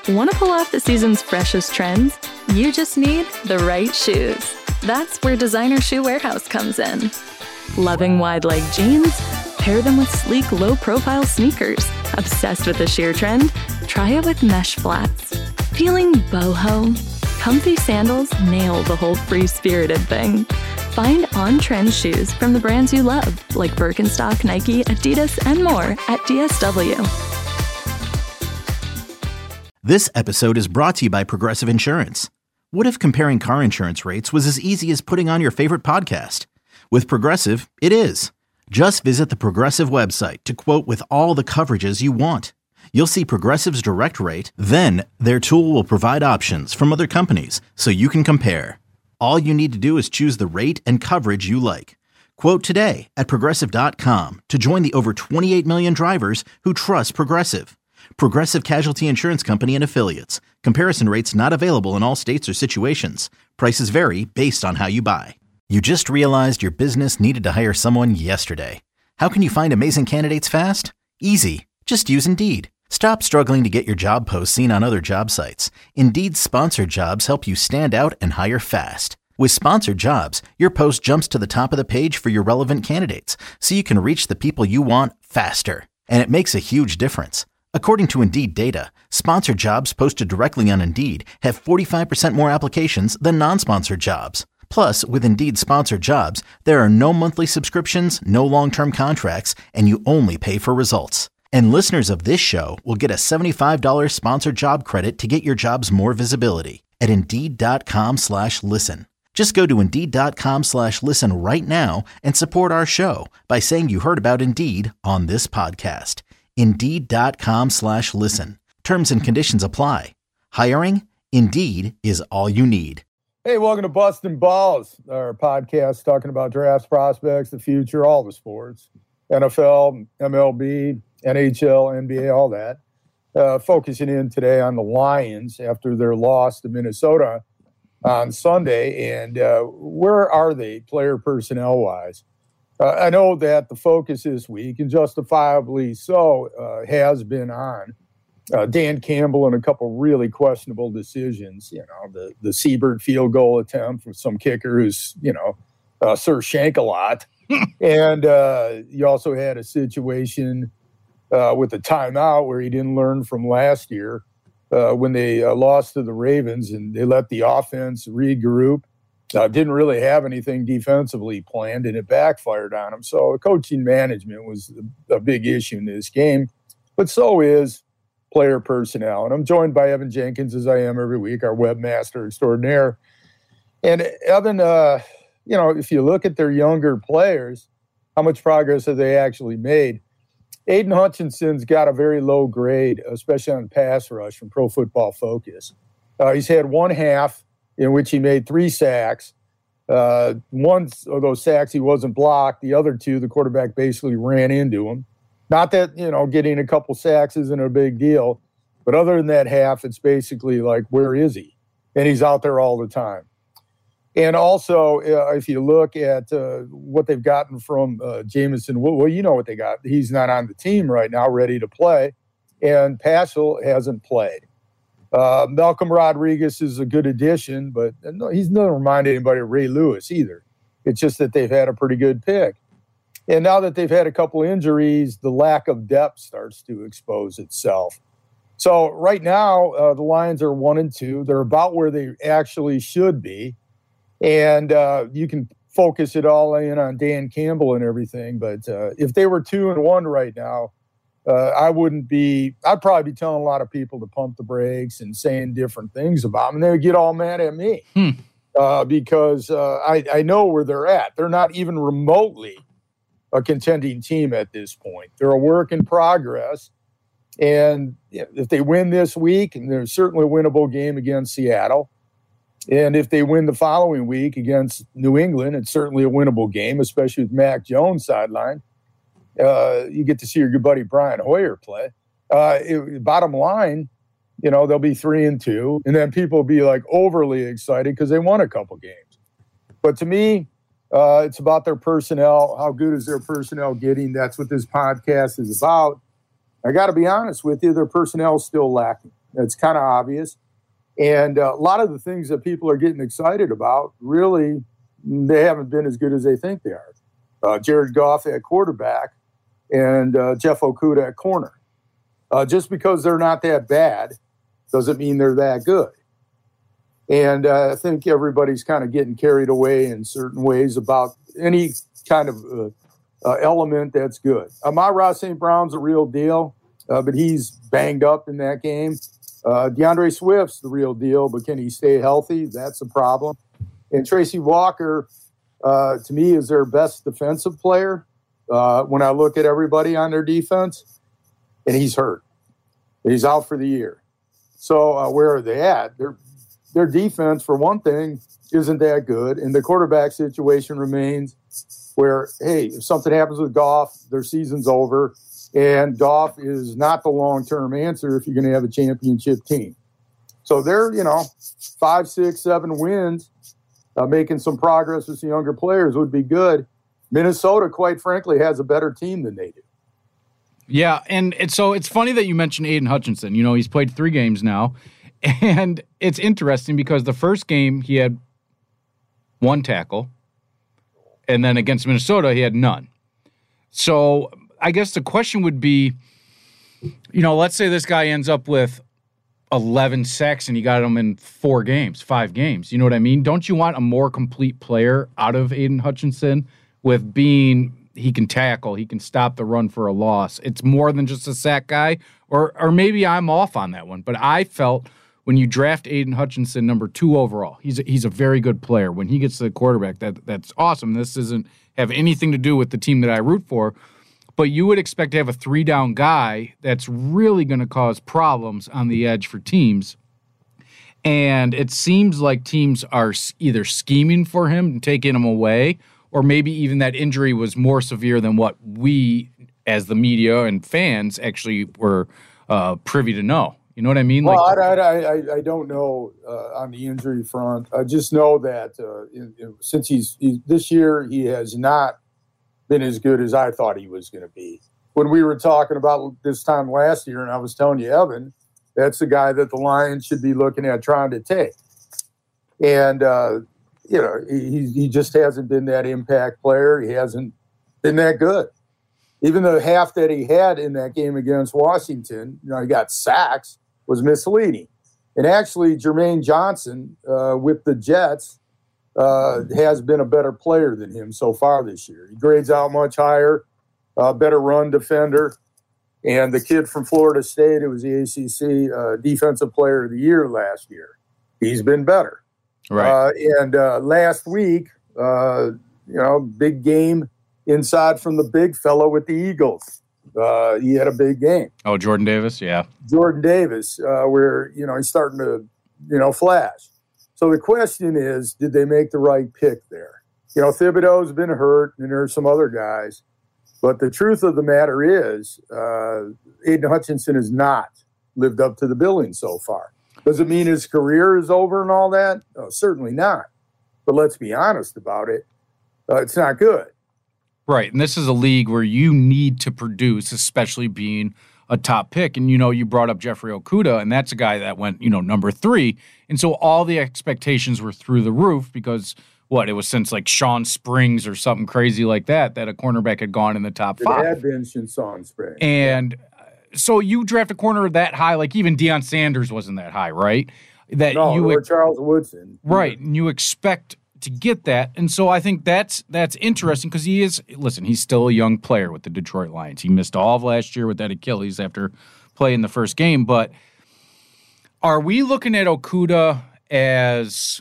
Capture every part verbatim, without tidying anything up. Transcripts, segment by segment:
Want to pull off the season's freshest trends? You just need the right shoes. That's where Designer Shoe Warehouse comes in. Loving wide-leg jeans? Pair them with sleek, low-profile sneakers. Obsessed with the sheer trend? Try it with mesh flats. Feeling boho? Comfy sandals nail the whole free-spirited thing. Find on-trend shoes from the brands you love, like Birkenstock, Nike, Adidas, and more at D S W. This episode is brought to you by Progressive Insurance. What if comparing car insurance rates was as easy as putting on your favorite podcast? With Progressive, it is. Just visit the Progressive website to quote with all the coverages you want. You'll see Progressive's direct rate, then their tool will provide options from other companies so you can compare. All you need to do is choose the rate and coverage you like. Quote today at Progressive dot com to join the over twenty-eight million drivers who trust Progressive. Progressive Casualty Insurance Company and Affiliates. Comparison rates not available in all states or situations. Prices vary based on how you buy. You just realized your business needed to hire someone yesterday. How can you find amazing candidates fast? Easy. Just use Indeed. Stop struggling to get your job posts seen on other job sites. Indeed's sponsored jobs help you stand out and hire fast. With sponsored jobs, your post jumps to the top of the page for your relevant candidates, so you can reach the people you want faster. And it makes a huge difference. According to Indeed data, sponsored jobs posted directly on Indeed have forty-five percent more applications than non-sponsored jobs. Plus, with Indeed sponsored jobs, there are no monthly subscriptions, no long-term contracts, and you only pay for results. And listeners of this show will get a seventy-five dollars sponsored job credit to get your jobs more visibility at Indeed.com slash listen. Just go to Indeed.com slash listen right now and support our show by saying you heard about Indeed on this podcast. Indeed.com slash listen. Terms and conditions apply. Hiring? Indeed is all you need. Hey, welcome to Bustin' Balls, our podcast talking about drafts, prospects, the future, all the sports. N F L, M L B, N H L, N B A, all that. Uh, focusing in today on the Lions after their loss to Minnesota on Sunday. And uh, where are they player personnel-wise? Uh, I know that the focus this week, and justifiably so, uh, has been on uh, Dan Campbell and a couple really questionable decisions. You know, the, the Seabird field goal attempt from some kicker who's, you know, uh, Sir Shank-a-lot. And uh, you also had a situation uh, with the timeout where he didn't learn from last year uh, when they uh, lost to the Ravens and they let the offense regroup. Uh, didn't really have anything defensively planned, and it backfired on him. So coaching management was a, a big issue in this game, but so is player personnel. And I'm joined by Evan Jenkins, as I am every week, our webmaster extraordinaire. And Evan, uh, you know, if you look at their younger players, how much progress have they actually made? Aiden Hutchinson's got a very low grade, especially on pass rush from Pro Football Focus. Uh, he's had one half in which he made three sacks. Uh, one of those sacks, he wasn't blocked. The other two, the quarterback basically ran into him. Not that, you know, getting a couple sacks isn't a big deal, but other than that half, it's basically like, where is he? And he's out there all the time. And also, uh, if you look at uh, what they've gotten from uh, Jamison, well, well, you know what they got. He's not on the team right now, ready to play, and Paschal hasn't played. Uh, Malcolm Rodriguez is a good addition, but no, he's not remind anybody of Ray Lewis either. It's just that they've had a pretty good pick. And now that they've had a couple injuries, the lack of depth starts to expose itself. So right now, uh, the Lions are one and two. They're about where they actually should be. And uh, you can focus it all in on Dan Campbell and everything. But uh, if they were two and one right now, Uh, I wouldn't be, I'd probably be telling a lot of people to pump the brakes and saying different things about them. And they would get all mad at me hmm. uh, because uh, I, I know where they're at. They're not even remotely a contending team at this point. They're a work in progress. And if they win this week, and there's certainly a winnable game against Seattle. And if they win the following week against New England, it's certainly a winnable game, especially with Mac Jones sidelined. Uh, you get to see your good buddy Brian Hoyer play. Uh, it, bottom line, you know, they'll be three and two, and then people will be like overly excited because they won a couple games. But to me, uh, it's about their personnel. How good is their personnel getting? That's what this podcast is about. I got to be honest with you, their personnel is still lacking. It's kind of obvious. And uh, a lot of the things that people are getting excited about, really, they haven't been as good as they think they are. Uh, Jared Goff at quarterback and uh, Jeff Okudah at corner. Uh, just because they're not that bad doesn't mean they're that good. And uh, I think everybody's kind of getting carried away in certain ways about any kind of uh, uh, element that's good. Amon-Ra Saint Brown's a real deal, uh, but he's banged up in that game. Uh, DeAndre Swift's the real deal, but can he stay healthy? That's a problem. And Tracy Walker, uh, to me, is their best defensive player uh, when I look at everybody on their defense, and he's hurt. He's out for the year. So uh, where are they at? They're Their defense, for one thing, isn't that good. And the quarterback situation remains where, hey, if something happens with Goff, their season's over. And Goff is not the long-term answer if you're going to have a championship team. So they're, you know, five, six, seven wins, uh, making some progress with some younger players would be good. Minnesota, quite frankly, has a better team than they do. Yeah, and it's, so it's funny that you mentioned Aiden Hutchinson. You know, he's played three games now. And it's interesting because the first game he had one tackle, and then against Minnesota he had none. So I guess the question would be, you know, let's say this guy ends up with eleven sacks and you got him in four games, five games. You know what I mean? Don't you want a more complete player out of Aiden Hutchinson with being he can tackle, he can stop the run for a loss? It's more than just a sack guy, or or maybe I'm off on that one, but I felt when you draft Aiden Hutchinson number two overall, he's a, he's a very good player. When he gets to the quarterback, that that's awesome. This doesn't have anything to do with the team that I root for, but you would expect to have a three-down guy that's really going to cause problems on the edge for teams. And it seems like teams are either scheming for him and taking him away, or maybe even that injury was more severe than what we, as the media and fans, actually were uh, privy to know. You know what I mean? Well, like, I, I, I, I don't know uh, on the injury front. I just know that uh, in, in, since he's, he's this year, he has not been as good as I thought he was going to be. When we were talking about this time last year, and I was telling you, Evan, that's the guy that the Lions should be looking at trying to take. And, uh, you know, he, he just hasn't been that impact player. He hasn't been that good. Even the half that he had in that game against Washington, you know, he got sacks, was misleading. And actually, Jermaine Johnson uh, with the Jets uh, has been a better player than him so far this year. He grades out much higher, uh, better run defender. And the kid from Florida State, it was the A C C uh, Defensive Player of the Year last year. He's been better. Right. Uh, and uh, last week, uh, you know, big game inside from the big fellow with the Eagles. Uh, he had a big game. Oh, Jordan Davis, yeah. Jordan Davis, uh, where, you know, he's starting to, you know, flash. So the question is, did they make the right pick there? You know, Thibodeau's been hurt, and there's some other guys. But the truth of the matter is, uh, Aiden Hutchinson has not lived up to the billing so far. Does it mean his career is over and all that? No, certainly not. But let's be honest about it. Uh, it's not good. Right, and this is a league where you need to produce, especially being a top pick. And, you know, you brought up Jeffrey Okudah, and that's a guy that went, you know, number three. And so all the expectations were through the roof because, what, it was since, like, Sean Springs or something crazy like that that a cornerback had gone in the top it five. It had been since Sean Springs. And so you draft a corner that high, like even Deion Sanders wasn't that high, right? That no, you or Charles Woodson. Right, and you expect to get that. And so I think that's that's interesting because he is, listen, he's still a young player with the Detroit Lions. He missed all of last year with that Achilles after playing the first game. But are we looking at Okudah as,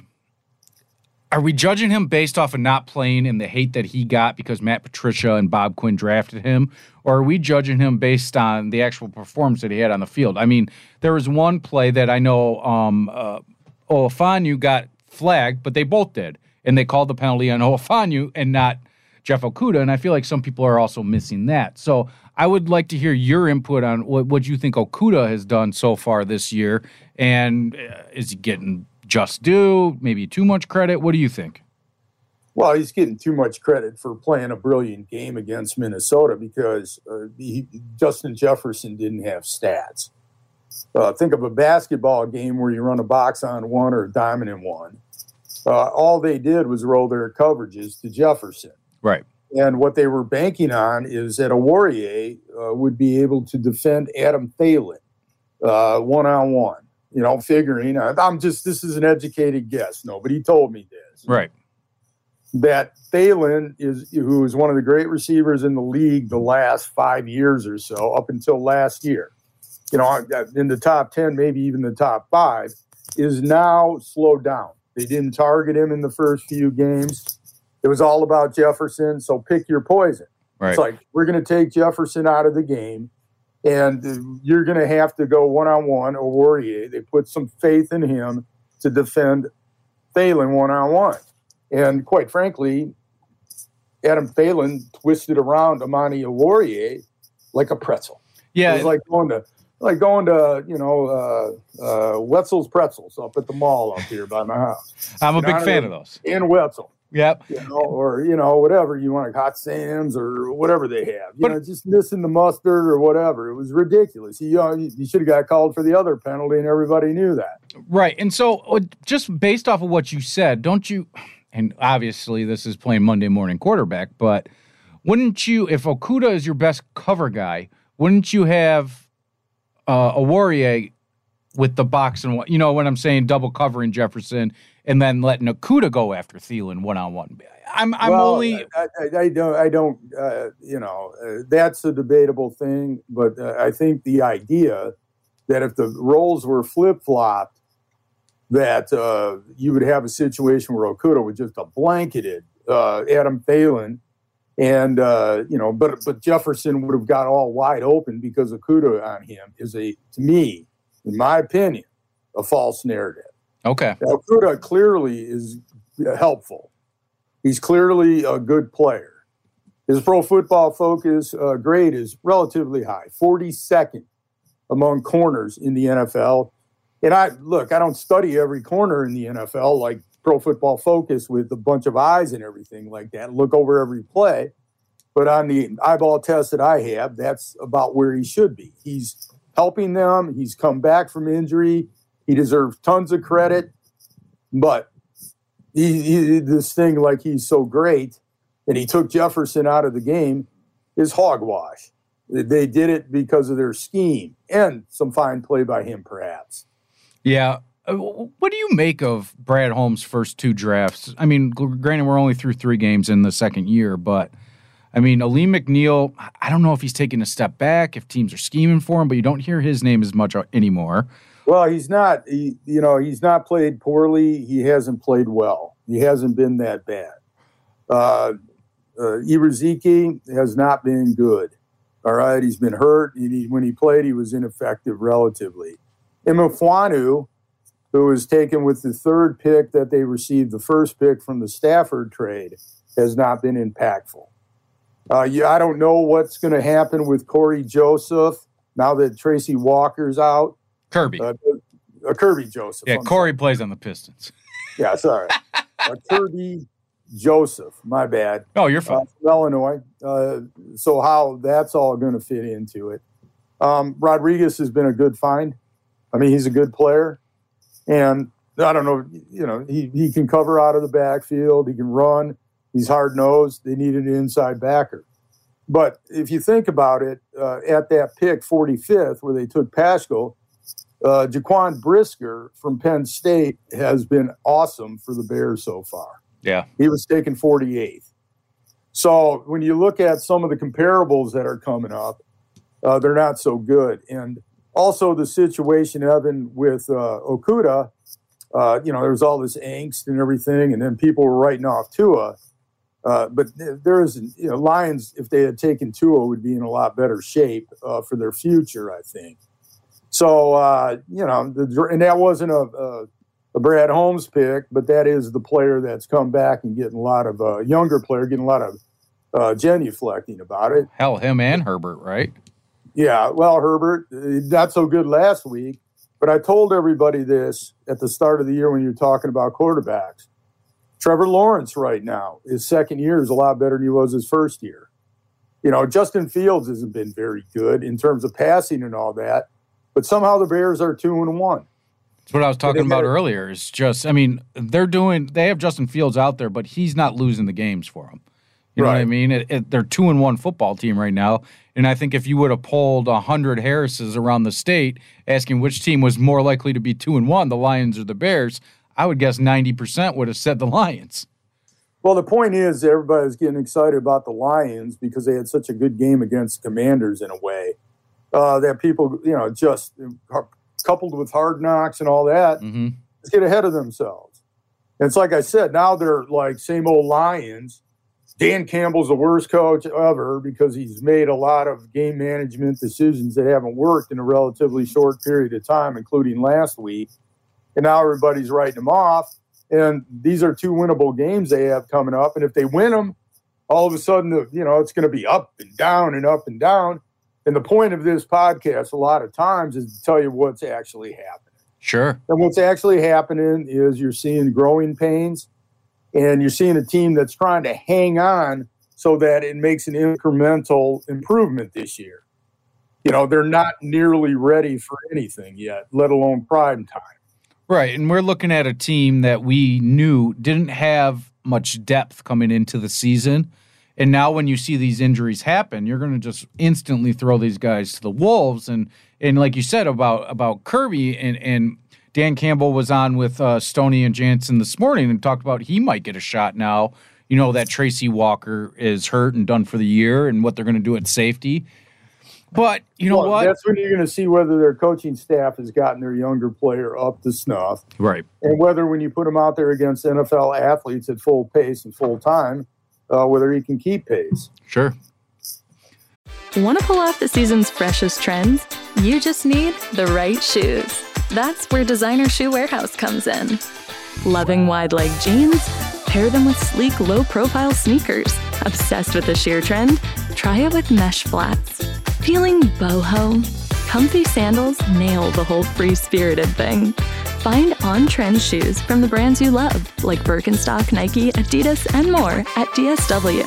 are we judging him based off of not playing and the hate that he got because Matt Patricia and Bob Quinn drafted him? Or are we judging him based on the actual performance that he had on the field? I mean, there was one play that I know um, uh, Oafanu got flagged, but they both did. And they called the penalty on Oafanu and not Jeff Okudah, and I feel like some people are also missing that. So I would like to hear your input on what, what you think Okudah has done so far this year, and uh, is he getting just due, maybe too much credit? What do you think? Well, he's getting too much credit for playing a brilliant game against Minnesota because uh, he, Justin Jefferson didn't have stats. Uh, think of a basketball game where you run a box on one or a diamond in one. Uh, all they did was roll their coverages to Jefferson. Right. And what they were banking on is that Awarrior uh, would be able to defend Adam Thielen uh, one-on-one. You know, figuring, uh, I'm just, this is an educated guess. Nobody told me this. Right. That Thielen is, who is one of the great receivers in the league the last five years or so, up until last year, you know, in the top ten, maybe even the top five, is now slowed down. They didn't target him in the first few games. It was all about Jefferson, so pick your poison. Right. It's like, we're going to take Jefferson out of the game, and you're going to have to go one-on-one or Warrior. They put some faith in him to defend Thielen one-on-one. And quite frankly, Adam Thielen twisted around Amani Warrior like a pretzel. Yeah. It was like going to, like going to, you know, uh, uh, Wetzel's Pretzels up at the mall up here by my house. I'm a In big honor fan of those. In Wetzel. Yep. You know, or, you know, whatever you want, Hot Sam's or whatever they have. You But- know, just missing the mustard or whatever. It was ridiculous. He, uh, he should have got called for the other penalty, and everybody knew that. Right. And so uh, just based off of what you said, don't you, and obviously this is playing Monday morning quarterback, but wouldn't you, if Okudah is your best cover guy, wouldn't you have uh, a Warrior with the box and what, you know what I'm saying, double covering Jefferson and then letting Okudah go after Thielen one-on-one? I'm I'm well, only I, I, I don't I don't uh, you know uh, that's a debatable thing, but uh, I think the idea that if the roles were flip-flopped, that uh, you would have a situation where Okudah would just have blanketed uh, Adam Thielen, and uh, you know, but but Jefferson would have got all wide open because Okudah on him is a, to me, in my opinion, a false narrative. okay. Now, Okudah clearly is helpful. He's clearly a good player. His Pro Football Focus uh, grade is relatively high, forty-second among corners in the N F L. And I look, I don't study every corner in the N F L like Pro Football Focus with a bunch of eyes and everything like that. Look over every play. But on the eyeball test that I have, that's about where he should be. He's helping them. He's come back from injury. He deserves tons of credit. But he, he this thing like he's so great and he took Jefferson out of the game is hogwash. They did it because of their scheme and some fine play by him, perhaps. Yeah. Uh, What do you make of Brad Holmes' first two drafts? I mean, granted, we're only through three games in the second year, but I mean, Aleem McNeil, I don't know if he's taking a step back, if teams are scheming for him, but you don't hear his name as much anymore. Well, he's not, he, you know, he's not played poorly. He hasn't played well. He hasn't been that bad. Uh, uh, Iriziki has not been good. All right. He's been hurt. He, when he played, he was ineffective relatively. Imafwanu, who was taken with the third pick that they received, the first pick from the Stafford trade, has not been impactful. Uh, yeah, I don't know what's going to happen with Corey Joseph now that Tracy Walker's out. Kirby. Uh, uh, Kirby Joseph. yeah, I'm Corey sorry. plays on the Pistons. Yeah, sorry. uh, Kirby Joseph, my bad. Oh, you're fine. Uh, from Illinois. Uh, so how that's all going to fit into it. Um, Rodriguez has been a good find. I mean, he's a good player. And I don't know, you know, he, he can cover out of the backfield. He can run. He's hard-nosed. They needed an inside backer. But if you think about it, uh, at that pick, forty-fifth, where they took Paschal, uh, Jaquan Brisker from Penn State has been awesome for the Bears so far. Yeah. He was taken forty-eighth. So when you look at some of the comparables that are coming up, uh, they're not so good. And also the situation, Evan, with uh, Okudah, uh, you know, there was all this angst and everything, and then people were writing off Tua. Uh, but there is, you know, Lions, if they had taken Tua, would be in a lot better shape uh, for their future, I think. So, uh, you know, the, and that wasn't a, a, a Brad Holmes pick, but that is the player that's come back and getting a lot of uh, younger player, getting a lot of uh, genuflecting about it. Hell, him and Herbert, right? Yeah, well, Herbert, not so good last week, but I told everybody this at the start of the year when you were talking about quarterbacks. Trevor Lawrence right now, his second year is a lot better than he was his first year. You know, Justin Fields hasn't been very good in terms of passing and all that. But somehow the Bears are two and one. That's what I was talking about earlier. It's just, I mean, they're doing, they have Justin Fields out there, but he's not losing the games for them. You know right. what I mean? It, it, they're two and one football team right now. And I think if you would have polled a hundred Harrises around the state asking which team was more likely to be two and one, the Lions or the Bears, I would guess ninety percent would have said the Lions. Well, the point is everybody's getting excited about the Lions because they had such a good game against Commanders in a way uh, that people, you know, just coupled with Hard Knocks and all that, mm-hmm. get ahead of themselves. And it's like I said, now they're like same old Lions. Dan Campbell's the worst coach ever because he's made a lot of game management decisions that haven't worked in a relatively short period of time, including last week. And now everybody's writing them off. And these are two winnable games they have coming up. And if they win them, all of a sudden, you know, it's going to be up and down and up and down. And the point of this podcast a lot of times is to tell you what's actually happening. Sure. And what's actually happening is you're seeing growing pains, and you're seeing a team that's trying to hang on so that it makes an incremental improvement this year. You know, they're not nearly ready for anything yet, let alone prime time. Right, and we're looking at a team that we knew didn't have much depth coming into the season. And now when you see these injuries happen, you're going to just instantly throw these guys to the wolves. And and like you said about about Kirby, and, and Dan Campbell was on with uh, Stoney and Jansen this morning and talked about he might get a shot now. You know, that Tracy Walker is hurt and done for the year and what they're going to do at safety. But you know well, what? That's when you're going to see whether their coaching staff has gotten their younger player up to snuff. Right. And whether when you put them out there against N F L athletes at full pace and full time, Uh, whether he can keep pace. Sure. Want to pull off the season's freshest trends? You just need the right shoes. That's where Designer Shoe Warehouse comes in. Loving wide leg jeans? Pair them with sleek, low-profile sneakers. Obsessed with the sheer trend? Try it with mesh flats. Feeling boho? Comfy sandals nail the whole free-spirited thing. Find on-trend shoes from the brands you love, like Birkenstock, Nike, Adidas, and more at D S W.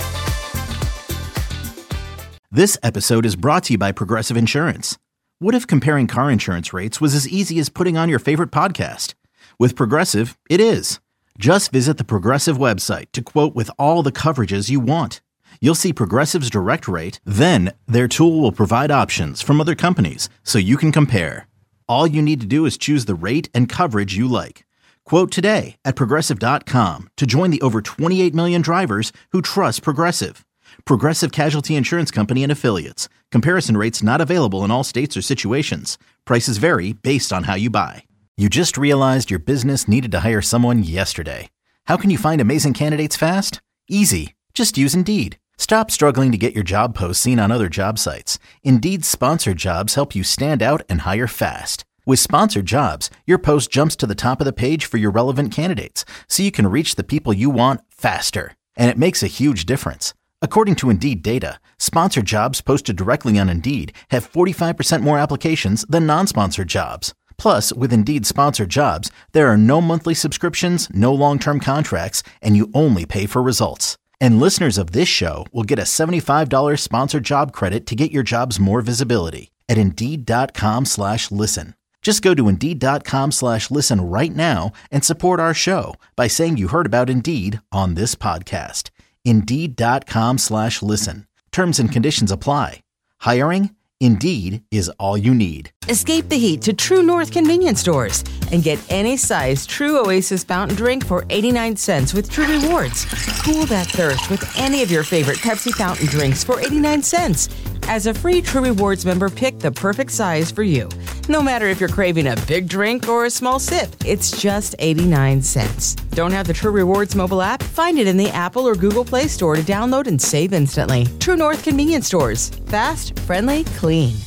This episode is brought to you by Progressive Insurance. What if comparing car insurance rates was as easy as putting on your favorite podcast? With Progressive, it is. Just visit the Progressive website to quote with all the coverages you want. You'll see Progressive's direct rate, then their tool will provide options from other companies so you can compare. All you need to do is choose the rate and coverage you like. Quote today at Progressive dot com to join the over twenty-eight million drivers who trust Progressive. Progressive Casualty Insurance Company and Affiliates. Comparison rates not available in all states or situations. Prices vary based on how you buy. You just realized your business needed to hire someone yesterday. How can you find amazing candidates fast? Easy. Just use Indeed. Stop struggling to get your job posts seen on other job sites. Indeed's sponsored jobs help you stand out and hire fast. With sponsored jobs, your post jumps to the top of the page for your relevant candidates, so you can reach the people you want faster. And it makes a huge difference. According to Indeed data, sponsored jobs posted directly on Indeed have forty-five percent more applications than non-sponsored jobs. Plus, with Indeed sponsored jobs, there are no monthly subscriptions, no long-term contracts, and you only pay for results. And listeners of this show will get a seventy-five dollars sponsored job credit to get your jobs more visibility at Indeed.com slash listen. Just go to Indeed.com slash listen right now and support our show by saying you heard about Indeed on this podcast. Indeed.com slash listen. Terms and conditions apply. Hiring? Indeed is all you need. Escape the heat to True North convenience stores and get any size True Oasis fountain drink for eighty-nine cents with True Rewards. Cool that thirst with any of your favorite Pepsi fountain drinks for eighty-nine cents. As a free True Rewards member, pick the perfect size for you. No matter if you're craving a big drink or a small sip, it's just eighty-nine cents. Don't have the True Rewards mobile app? Find it in the Apple or Google Play Store to download and save instantly. True North convenience stores. Fast, friendly, clean.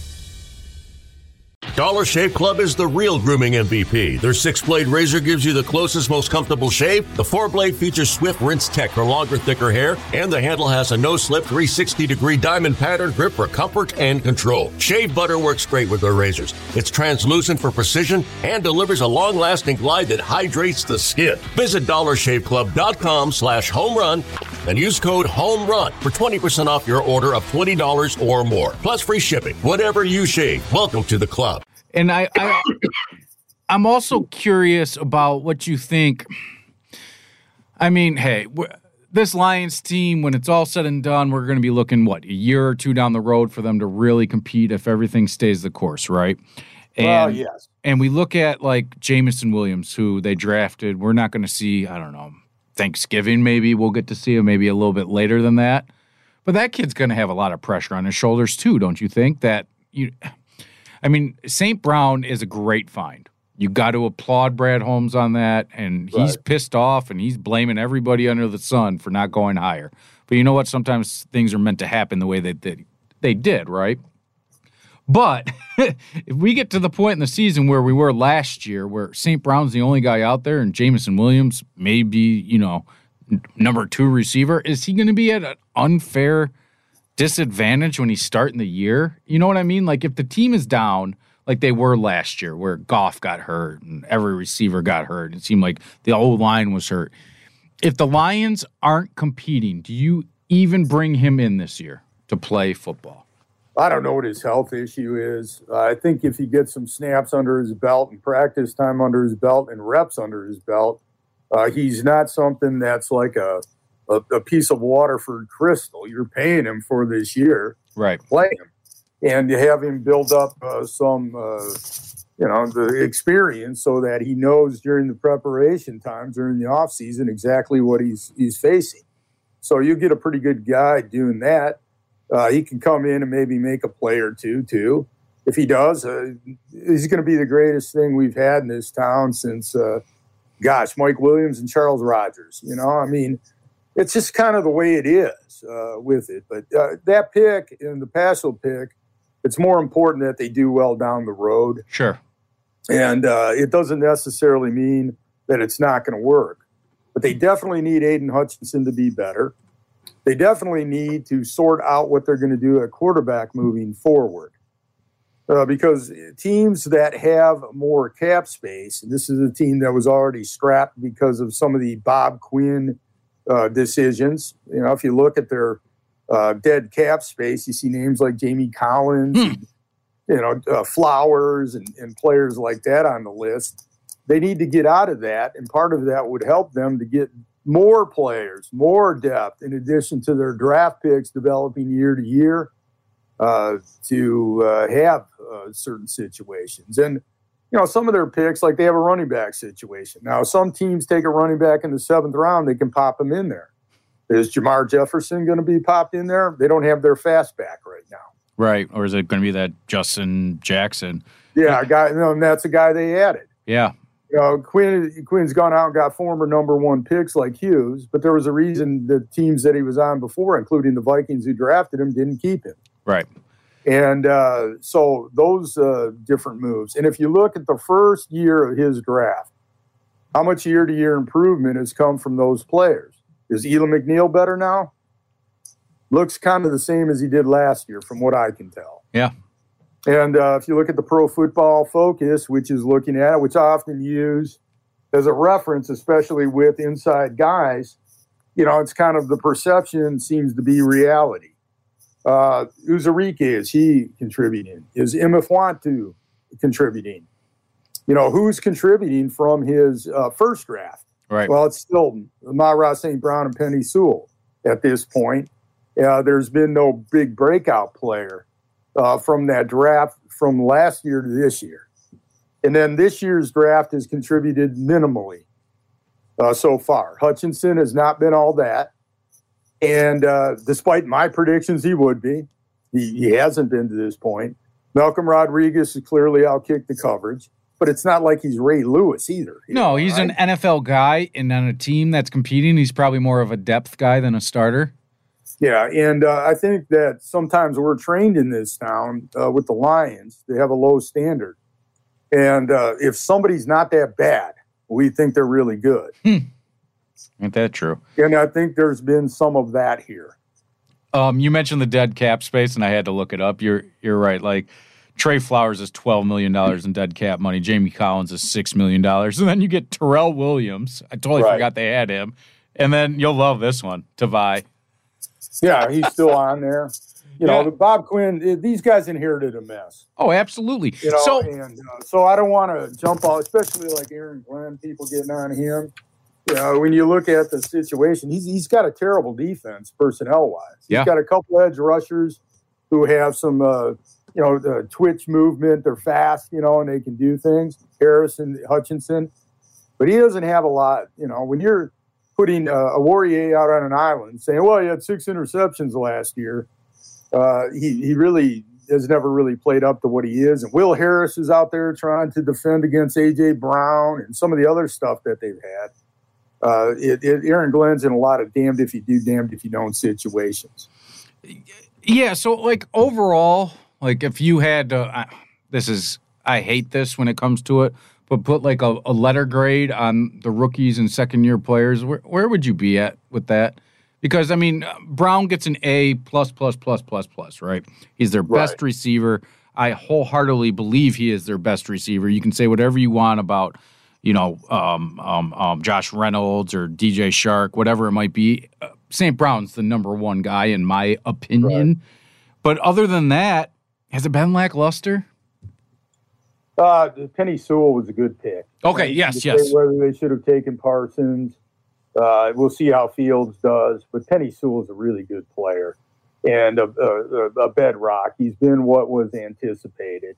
Dollar Shave Club is the real grooming M V P. Their six-blade razor gives you the closest, most comfortable shave. The four-blade features Swift Rinse Tech for longer, thicker hair. And the handle has a no-slip three sixty degree diamond pattern grip for comfort and control. Shave butter works great with their razors. It's translucent for precision and delivers a long-lasting glide that hydrates the skin. Visit dollar shave club dot com slash home run and use code HOMERUN for twenty percent off your order of twenty dollars or more. Plus free shipping. Whatever you shave, welcome to the club. And I, I, I'm also curious about what you think. I mean, hey, this Lions team, when it's all said and done, we're going to be looking, what, a year or two down the road for them to really compete if everything stays the course, right? And, well, yes. And we look at, like, Jamison Williams, who they drafted. We're not going to see, I don't know, Thanksgiving maybe we'll get to see him maybe a little bit later than that. But that kid's going to have a lot of pressure on his shoulders too, don't you think? That you, I mean, Saint Brown is a great find. You got to applaud Brad Holmes on that, and he's right. pissed off, and he's blaming everybody under the sun for not going higher. But you know what? Sometimes things are meant to happen the way that they, they did, right? But if we get to the point in the season where we were last year, where Saint Brown's the only guy out there and Jamison Williams may be, you know, n- number two receiver, is he going to be at an unfair disadvantage when he's starting the year? You know what I mean? Like if the team is down like they were last year where Goff got hurt and every receiver got hurt, it seemed like the whole line was hurt. If the Lions aren't competing, do you even bring him in this year to play football? I don't know what his health issue is. Uh, I think if he gets some snaps under his belt and practice time under his belt and reps under his belt, uh, he's not something that's like a, a, a piece of Waterford crystal. You're paying him for this year. Right. Play him. And you have him build up uh, some, uh, you know, the experience so that he knows during the preparation time, during the off season, exactly what he's he's facing. So you get a pretty good guy doing that. Uh, he can come in and maybe make a play or two, too. If he does, uh, he's going to be the greatest thing we've had in this town since, uh, gosh, Mike Williams and Charles Rogers. You know, I mean, it's just kind of the way it is uh, with it. But uh, that pick and the Paschal pick, it's more important that they do well down the road. Sure. And uh, it doesn't necessarily mean that it's not going to work. But they definitely need Aiden Hutchinson to be better. They definitely need to sort out what they're going to do at quarterback moving forward. Uh, because teams that have more cap space, and this is a team that was already strapped because of some of the Bob Quinn uh, decisions. You know, if you look at their uh, dead cap space, you see names like Jamie Collins, hmm. and, you know, uh, Flowers and, and players like that on the list. They need to get out of that, and part of that would help them to get more players, more depth, in addition to their draft picks developing year to year uh, to uh, have uh, certain situations. And, you know, some of their picks, like they have a running back situation. Now, some teams take a running back in the seventh round, they can pop them in there. Is Jamar Jefferson going to be popped in there? They don't have their fast back right now. Right. Or is it going to be that Justin Jackson? Yeah, a guy, you know, and that's a guy they added. Yeah. You know, Quinn, Quinn's gone out and got former number one picks like Hughes, but there was a reason the teams that he was on before, including the Vikings who drafted him, didn't keep him. Right. And uh, so those uh, different moves. And if you look at the first year of his draft, how much year-to-year improvement has come from those players? Is Elam McNeil better now? Looks kind of the same as he did last year, from what I can tell. Yeah. And uh, if you look at the Pro Football Focus, which is looking at it, which I often use as a reference, especially with inside guys, you know, it's kind of the perception seems to be reality. Uh, Uzarike, is he contributing? Is Imafwantu contributing? You know, who's contributing from his uh, first draft? Right. Well, it's still Amon-Ra Saint Brown and Penny Sewell at this point. Uh, there's been no big breakout player uh, from that draft from last year to this year. And then this year's draft has contributed minimally uh, so far. Hutchinson has not been all that. And uh, despite my predictions, he would be. He, he hasn't been to this point. Malcolm Rodriguez has clearly outkicked the coverage. But it's not like he's Ray Lewis either. No, he's right? an N F L guy, and on a team that's competing, he's probably more of a depth guy than a starter. Yeah, and uh, I think that sometimes we're trained in this town uh, with the Lions. They have a low standard. And uh, if somebody's not that bad, we think they're really good. Hmm. Ain't that true? And I think there's been some of that here. Um, you mentioned the dead cap space, and I had to look it up. You're you're right. Like, Trey Flowers is twelve million dollars in dead cap money. Jamie Collins is six million dollars. And then you get Terrell Williams. I totally right. forgot they had him. And then you'll love this one, Tavai. Yeah, he's still on there. You Yeah. know, Bob Quinn, these guys inherited a mess. Oh, absolutely. You know, so, and uh, so I don't want to jump off, especially like Aaron Glenn, people getting on him. You know, when you look at the situation, he's he's got a terrible defense personnel wise. He's Yeah. got a couple edge rushers who have some, uh, you know, the twitch movement. They're fast, you know, and they can do things. Harris and Hutchinson, but he doesn't have a lot. You know, when you're putting uh, a Warrior out on an island, saying, "Well, he had six interceptions last year," uh, he he really has never really played up to what he is. And Will Harris is out there trying to defend against A J Brown and some of the other stuff that they've had. Uh, it, it, Aaron Glenn's in a lot of damned if you do, damned if you don't situations. Yeah, so, like, overall, like, if you had to, uh, this is, I hate this when it comes to it, but put, like, a, a letter grade on the rookies and second-year players, where, where would you be at with that? Because, I mean, Brown gets an A plus, plus, plus, plus, plus, right? He's their best Right. receiver. I wholeheartedly believe he is their best receiver. You can say whatever you want about, you know, um, um, um, Josh Reynolds or D J Shark, whatever it might be. Uh, Saint Brown's the number one guy, in my opinion. Right. But other than that, has it been lackluster? Uh, Penny Sewell was a good pick. Okay, And yes, to yes. say Whether they should have taken Parsons, uh, we'll see how Fields does. But Penny Sewell is a really good player and a, a, a bedrock. He's been what was anticipated.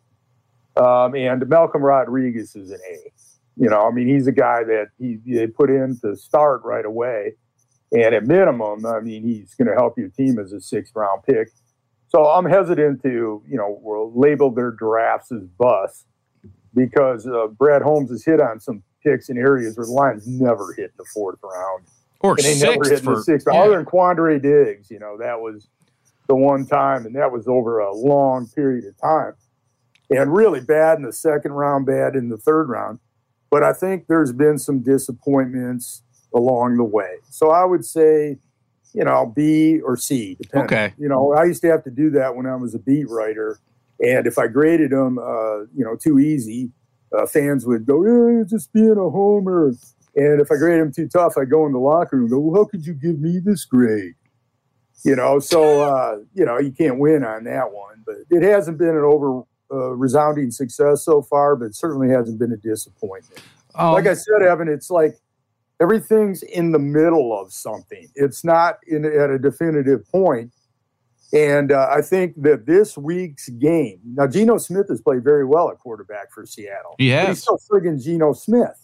Um, and Malcolm Rodriguez is an A. You know, I mean, he's a guy that he they put in to start right away. And at minimum, I mean, he's going to help your team as a sixth round pick. So I'm hesitant to, you know, we'll label their drafts as busts because uh, Brad Holmes has hit on some picks in areas where the Lions never hit in the fourth round. Or And they never sixth hit in for the sixth round. yeah. Other than Quandre Diggs, you know, that was the one time, and that was over a long period of time. And really bad in the second round, bad in the third round. But I think there's been some disappointments along the way. So I would say, you know, B or C, depending. Okay. You know, I used to have to do that when I was a beat writer. And if I graded them, uh, you know, too easy, uh, fans would go, eh, just being a homer. And if I graded them too tough, I'd go in the locker room and go, well, how could you give me this grade? You know, so, uh, you know, you can't win on that one. But it hasn't been an over uh, resounding success so far, but it certainly hasn't been a disappointment. Um, Like I said, Evan, it's like everything's in the middle of something. It's not in, at a definitive point. And uh, I think that this week's game, now Geno Smith has played very well at quarterback for Seattle. He But has. he's still friggin' Geno Smith.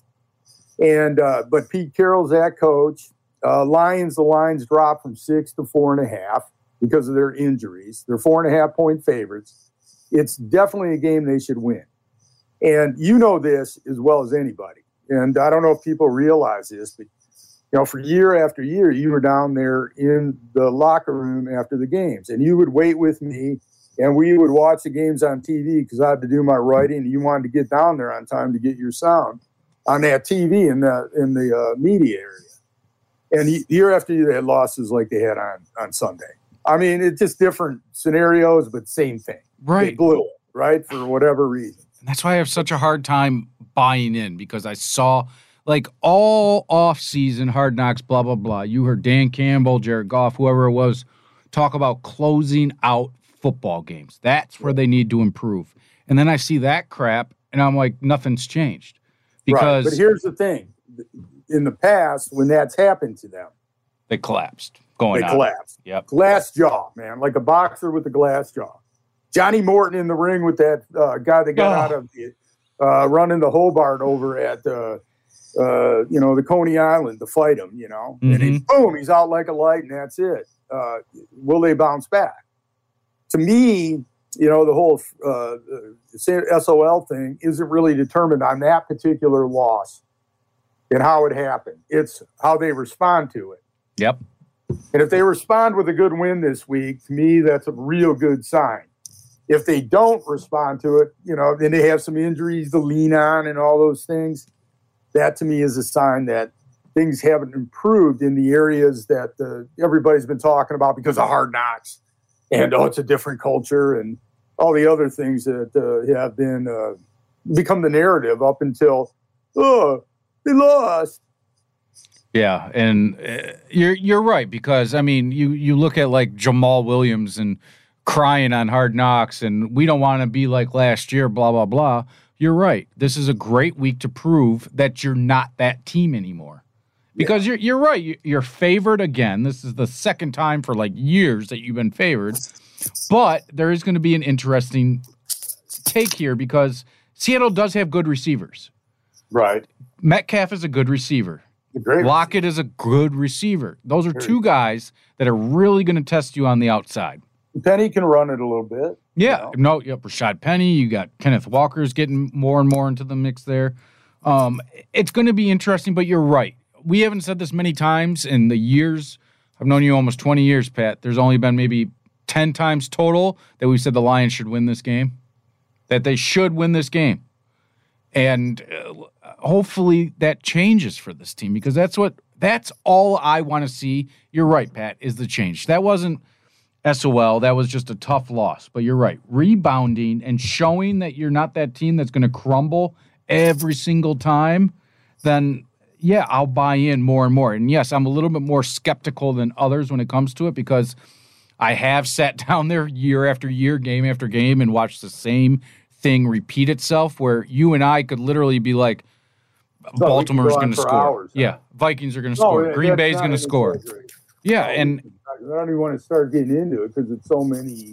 And uh, but Pete Carroll's that coach. Uh, Lions, the lines dropped from six to four and a half because of their injuries. They're four and a half point favorites. It's definitely a game they should win. And you know this as well as anybody. And I don't know if people realize this, but you know, for year after year, you were down there in the locker room after the games, and you would wait with me, and we would watch the games on T V because I had to do my writing, and you wanted to get down there on time to get your sound on that T V in the in the uh, media area. And year after year, they had losses like they had on on Sunday. I mean, it's just different scenarios, but same thing. They right. blew it, right, for whatever reason. That's why I have such a hard time buying in, because I saw, like, all off-season Hard Knocks, blah, blah, blah. You heard Dan Campbell, Jared Goff, whoever it was, talk about closing out football games. That's where they need to improve. And then I see that crap, and I'm like, nothing's changed. Because Right. But here's the thing. In the past, when that's happened to them, they collapsed. Going they on. collapsed. Yep. Glass jaw, man, like a boxer with a glass jaw. Johnny Morton in the ring with that uh, guy that got Oh. out of the, uh, running the Hobart over at, uh, uh, you know, the Coney Island to fight him, you know. And he, boom, he's out like a light, and that's it. Uh, will they bounce back? To me, you know, the whole uh, S O L thing isn't really determined on that particular loss and how it happened. It's how they respond to it. Yep. And if they respond with a good win this week, to me, that's a real good sign. If they don't respond to it, you know, then they have some injuries to lean on and all those things, that to me is a sign that things haven't improved in the areas that uh, everybody's been talking about because of Hard Knocks. And, oh, it's a different culture and all the other things that uh, have been uh, become the narrative up until, oh, they lost. Yeah, and uh, you're you're right, because I mean, you you look at like Jamal Williams and crying on Hard Knocks and we don't want to be like last year, blah, blah, blah. You're right. This is a great week to prove that you're not that team anymore. Because yeah. you're you're right. You're favored again. This is the second time for like years that you've been favored. But there is going to be an interesting take here because Seattle does have good receivers. Right. Metcalf is a good receiver. A great Lockett receiver. is a good receiver. Those are two guys that are really going to test you on the outside. Penny can run it a little bit. Yeah. You know? No, yep, Rashad Penny. You got Kenneth Walker's getting more and more into the mix there. Um, it's going to be interesting, but you're right. We haven't said this many times in the years. I've known you almost twenty years, Pat. There's only been maybe ten times total that we said the Lions should win this game, that they should win this game. And uh, hopefully that changes for this team because that's what that's all I want to see. You're right, Pat, is the change. That wasn't S O L. That was just a tough loss. But you're right. Rebounding and showing that you're not that team that's going to crumble every single time, then, yeah, I'll buy in more and more. And, yes, I'm a little bit more skeptical than others when it comes to it because I have sat down there year after year, game after game, and watched the same thing repeat itself where you and I could literally be like, no, Baltimore's going to score. Hours, huh? Yeah, Vikings are going to no, score. Green Bay's going to score. Yeah, no, and I don't even want to start getting into it because it's so many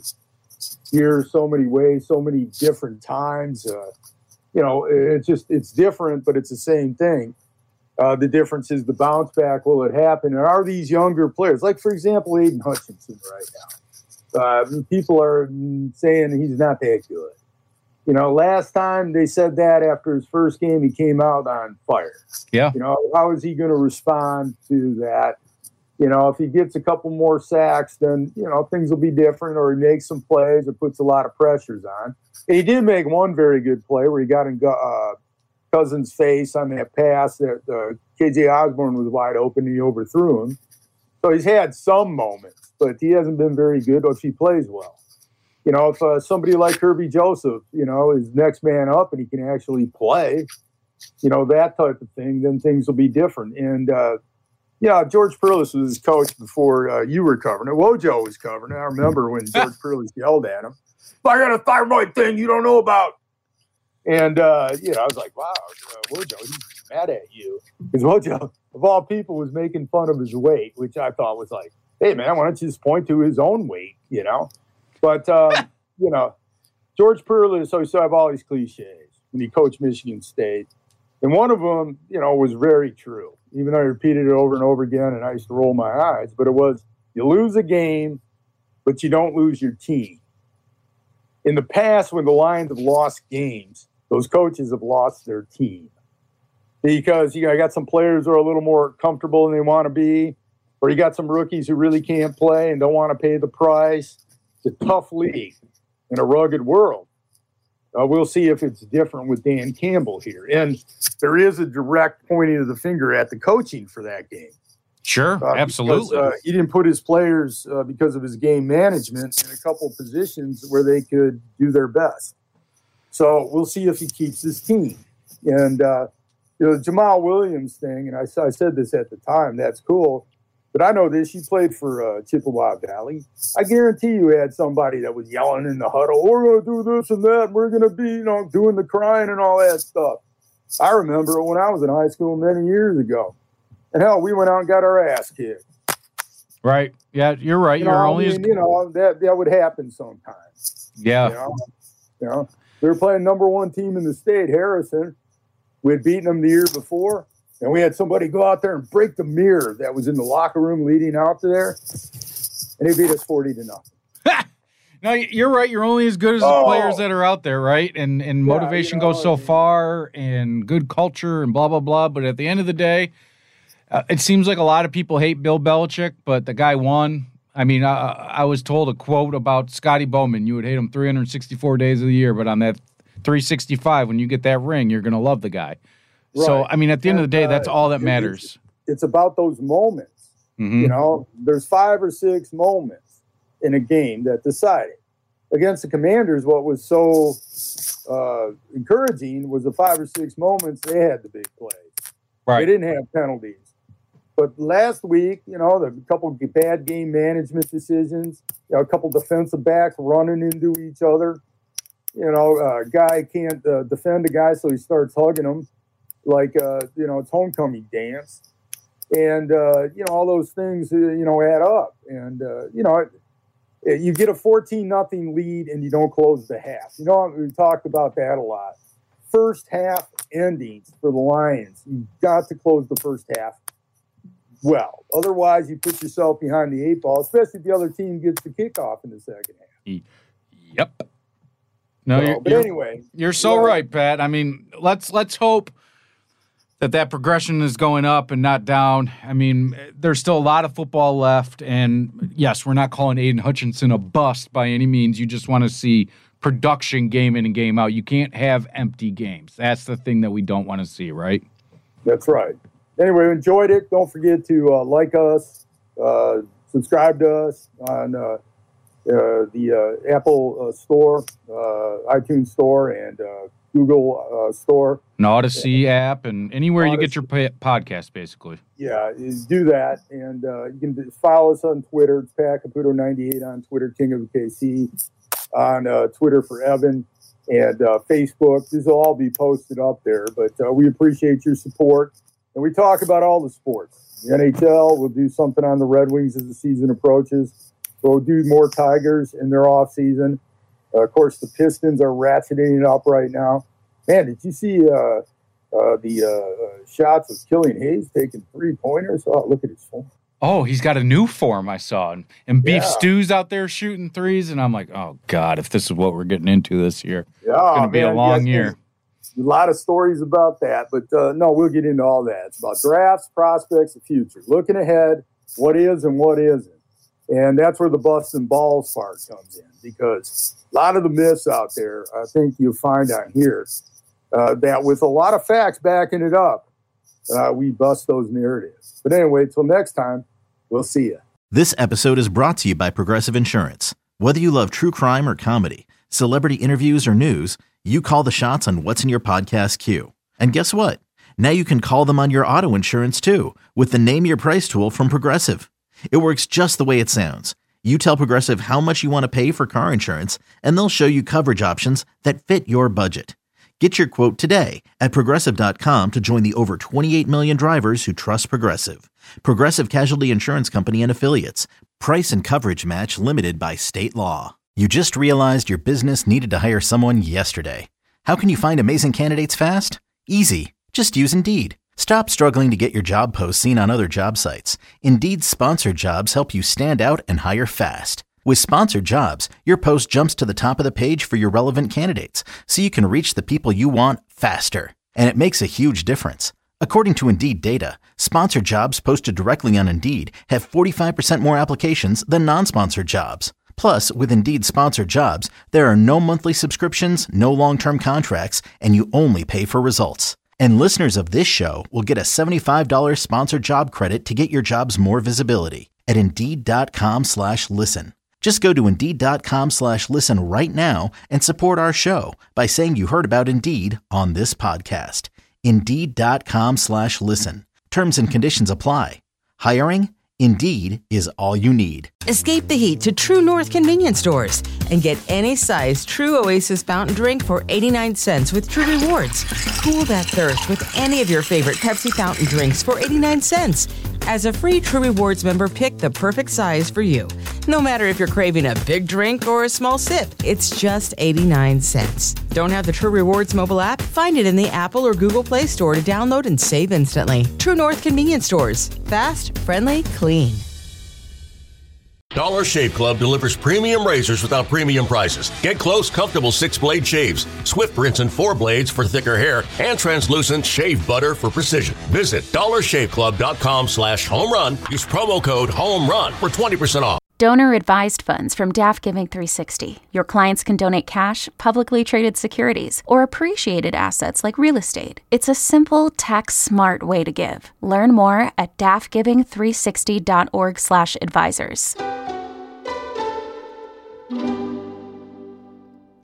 years, so many ways, so many different times. Uh, you know, it's just it's different, but it's the same thing. Uh, the difference is the bounce back. Will it happen? And are these younger players, like for example, Aiden Hutchinson right now? Uh, people are saying he's not that good. You know, last time they said that after his first game, he came out on fire. Yeah. You know, how is he going to respond to that? You know, if he gets a couple more sacks, then, you know, things will be different, or he makes some plays or puts a lot of pressures on. And he did make one very good play where he got in uh, Cousins' face on that pass that uh, K J Osborne was wide open and he overthrew him. So he's had some moments, but he hasn't been very good if he plays well. You know, if uh, somebody like Kirby Joseph, you know, is next man up and he can actually play, you know, that type of thing, then things will be different. And, uh, yeah, George Perlis was his coach before uh, you were covering it. Wojo was covering it. I remember when George Perlis yelled at him, I got a thyroid thing you don't know about. And, uh, you know, I was like, wow, uh, Wojo, he's mad at you. Because Wojo, of all people, was making fun of his weight, which I thought was like, hey, man, why don't you just point to his own weight, you know? But, um, you know, George Perlis always have all these cliches when he coached Michigan State. And one of them, you know, was very true, even though I repeated it over and over again and I used to roll my eyes. But it was, you lose a game, but you don't lose your team. In the past, when the Lions have lost games, those coaches have lost their team. Because, you know, you got some players who are a little more comfortable than they want to be, or you got some rookies who really can't play and don't want to pay the price. It's a tough league in a rugged world. Uh, we'll see if it's different with Dan Campbell here. And there is a direct pointing of the finger at the coaching for that game. Sure, uh, absolutely. Because, uh, he didn't put his players, uh, because of his game management, in a couple of positions where they could do their best. So we'll see if he keeps his team. And, uh, you know, the Jamal Williams thing, and I, I said this at the time, that's cool. But I know this, you played for uh, Chippewa Valley. I guarantee you had somebody that was yelling in the huddle, we're going to do this and that, and we're going to be, you know, doing the crying and all that stuff. I remember when I was in high school many years ago. And hell, we went out and got our ass kicked. Right. Yeah, you're right. You you're know, only I mean, as... you know, that, that would happen sometimes. Yeah. You know? You know, we were playing number one team in the state, Harrison. We had beaten them the year before. And we had somebody go out there and break the mirror that was in the locker room leading out to there. And they beat us forty to nothing. No, you're right. You're only as good as the oh. players that are out there, right? And and motivation yeah, you know, goes so far and good culture and blah, blah, blah. But at the end of the day, uh, it seems like a lot of people hate Bill Belichick, but the guy won. I mean, I, I was told a quote about Scotty Bowman. You would hate him three hundred sixty-four days of the year, but on that three sixty-five, when you get that ring, you're going to love the guy. Right. So, I mean, at the and, end of the day, that's all that matters. It's, it's about those moments. Mm-hmm. You know, there's five or six moments in a game that decided. Against the Commanders, what was so uh, encouraging was the five or six moments they had the big plays. Right. They didn't have penalties. But last week, you know, there were a couple of bad game management decisions, you know, a couple defensive backs running into each other. You know, a uh, guy can't uh, defend a guy, so he starts hugging him like, uh, you know, it's homecoming dance. And, uh, you know, all those things, uh, you know, add up. And, uh, you know, it, you get a fourteen nothing lead and you don't close the half. You know, we talked about that a lot. First half endings for the Lions, you've got to close the first half well. Otherwise, you put yourself behind the eight ball, especially if the other team gets the kickoff in the second half. Yep. No, so, you're, but you're, anyway, you're so yeah. right, Pat. I mean, let's let's hope that that progression is going up and not down. I mean, there's still a lot of football left, and yes, we're not calling Aiden Hutchinson a bust by any means. You just want to see production game in and game out. You can't have empty games. That's the thing that we don't want to see, right? That's right. Anyway, enjoyed it. Don't forget to uh, like us, uh, subscribe to us on uh, uh, the uh, Apple uh, Store, uh, iTunes Store, and uh, Google uh, Store. An Odyssey app, and anywhere Odyssey. you get your pa- podcast, basically. Yeah, do that. And uh, you can just follow us on Twitter. It's Pat Caputo ninety-eight on Twitter, King of the K C on uh, Twitter for Evan, and uh, Facebook. These will all be posted up there. But uh, we appreciate your support. And we talk about all the sports. The N H L, we'll do something on the Red Wings as the season approaches. We'll do more Tigers in their off season. Uh, of course, the Pistons are ratcheting it up right now. Man, did you see uh, uh, the uh, shots of Killian Hayes taking three-pointers? Oh, look at his form. Oh, he's got a new form I saw. And, and Beef Yeah. Stew's out there shooting threes, and I'm like, oh, God, if this is what we're getting into this year, Yeah, it's going to be a man, long yes, year. A lot of stories about that, but uh, no, we'll get into all that. It's about drafts, prospects, the future, looking ahead, what is and what isn't. And that's where the busts and balls part comes in, because a lot of the myths out there, I think you'll find on here, uh, that with a lot of facts backing it up, uh, we bust those narratives. But anyway, till next time, we'll see you. This episode is brought to you by Progressive Insurance. Whether you love true crime or comedy, celebrity interviews or news, you call the shots on what's in your podcast queue. And guess what? Now you can call them on your auto insurance too with the Name Your Price tool from Progressive. It works just the way it sounds. You tell Progressive how much you want to pay for car insurance, and they'll show you coverage options that fit your budget. Get your quote today at Progressive dot com to join the over twenty-eight million drivers who trust Progressive. Progressive Casualty Insurance Company and Affiliates. Price and coverage match limited by state law. You just realized your business needed to hire someone yesterday. How can you find amazing candidates fast? Easy. Just use Indeed. Stop struggling to get your job posts seen on other job sites. Indeed's sponsored jobs help you stand out and hire fast. With sponsored jobs, your post jumps to the top of the page for your relevant candidates, so you can reach the people you want faster. And it makes a huge difference. According to Indeed data, sponsored jobs posted directly on Indeed have forty-five percent more applications than non-sponsored jobs. Plus, with Indeed sponsored jobs, there are no monthly subscriptions, no long-term contracts, and you only pay for results. And listeners of this show will get a seventy-five dollars sponsored job credit to get your jobs more visibility at Indeed.com slash listen. Just go to Indeed.com slash listen right now and support our show by saying you heard about Indeed on this podcast. Indeed.com slash listen. Terms and conditions apply. Hiring? Indeed is all you need. Escape the heat to True North convenience stores and get any size True Oasis fountain drink for eighty-nine cents with True Rewards. Cool that thirst with any of your favorite Pepsi fountain drinks for eighty-nine cents. As a free True Rewards member, pick the perfect size for you. No matter if you're craving a big drink or a small sip, it's just eighty-nine cents. Don't have the True Rewards mobile app? Find it in the Apple or Google Play Store to download and save instantly. True North convenience stores. Fast, friendly, clean. Dollar Shave Club delivers premium razors without premium prices. Get close, comfortable six-blade shaves, swift rinse and four blades for thicker hair, and translucent shave butter for precision. Visit dollar shave club dot com slash home run. Use promo code HOMERUN for twenty percent off. Donor-advised funds from Daft Giving three sixty. Your clients can donate cash, publicly traded securities, or appreciated assets like real estate. It's a simple, tax-smart way to give. Learn more at daft giving three sixty dot org slash advisors.